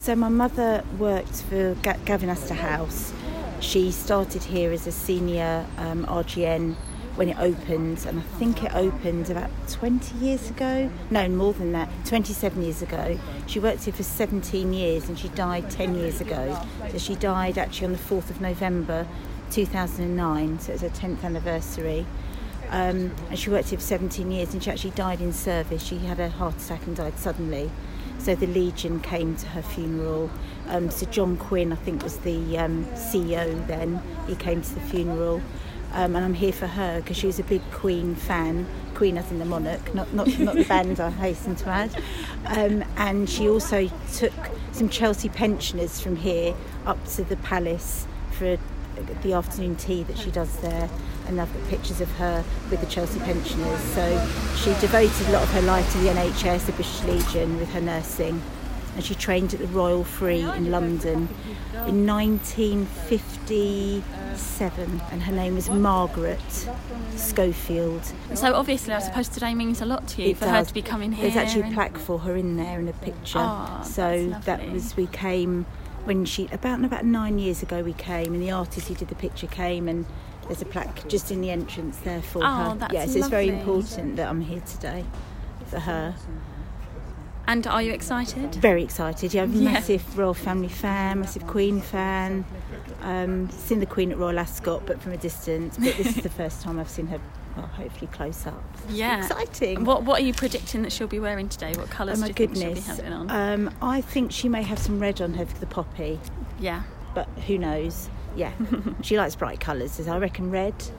So my mother worked for Gavin Astor House. She started here as a senior RGN when it opened, and I think it opened about 20 years ago. No, more than that, 27 years ago. She worked here for 17 years and she died 10 years ago. So she died actually on the 4th of November 2009, so it was her 10th anniversary. And she worked here for 17 years and she actually died in service. She had a heart attack and died suddenly. So the Legion came to her funeral. Sir John Quinn, I think, was the CEO then. He came to the funeral. And I'm here for her because she was a big Queen fan. Queen as in the monarch, not the band, I hasten to add. And she also took some Chelsea pensioners from here up to the palace for the afternoon tea that she does there. And I've got pictures of her with the Chelsea pensioners. So she devoted a lot of her life to the NHS, the British Legion, with her nursing. And she trained at the Royal Free in London in 1957. And her name was Margaret Schofield. So obviously, I suppose today means a lot to you her to be coming here. There's actually a plaque for her in there in a picture. Oh, so we came when about 9 years ago we came, and the artist who did the picture came, and there's a plaque just in the entrance there for her. That's yes, lovely. It's very important that I'm here today for her. And are you excited? Very excited. Yeah, I'm a massive Royal Family fan, massive Queen fan. Seen the Queen at Royal Ascot, but from a distance. But this is the first time I've seen her, well, hopefully close up. Yeah. Exciting. What are you predicting that she'll be wearing today? What colours do you think she'll be having on? I think she may have some red on her for the poppy. Yeah. But who knows? Yeah. She likes bright colours. I reckon red.